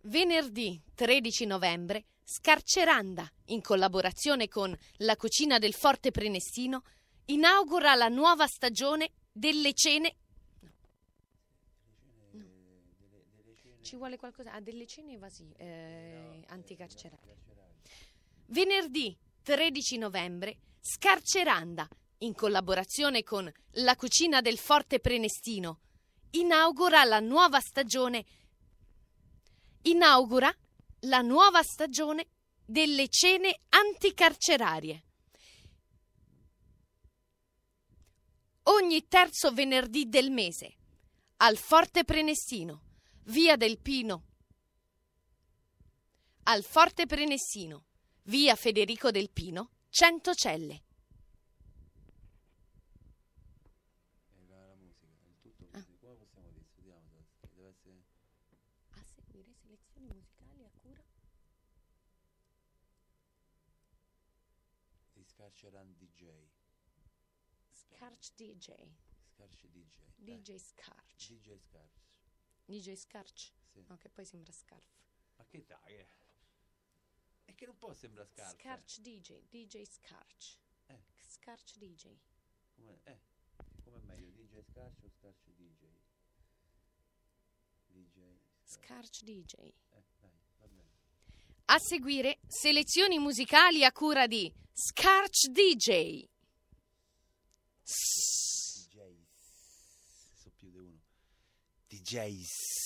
Venerdì 13 novembre, Scarceranda, in collaborazione con La Cucina del Forte Prenestino, inaugura la nuova stagione delle cene. No. Ci vuole qualcosa? Delle cene anticarcerarie. Venerdì 13 novembre, Scarceranda, in collaborazione con La Cucina del Forte Prenestino, inaugura la nuova stagione delle cene anticarcerarie. Ogni terzo venerdì del mese, al Forte Prenestino, via del Pino. Al Forte Prenestino, via Federico del Pino, 100 celle. A seguire selezioni musicali a cura di Scarceran DJ. Scarch DJ. Scarce DJ. DJ Scarch. DJ Scarce. DJ Scarch? Sì. No, che poi sembra Scarf. Ma che dai? È che non può sembrare Scarce. Scarch DJ. DJ Scarch. Scarch DJ. Come è meglio? DJ Scarce o Scarce DJ? DJ Scarch DJ. Dai, va bene. A seguire, selezioni musicali a cura di Scarch DJ. DJs. So più di uno. DJs.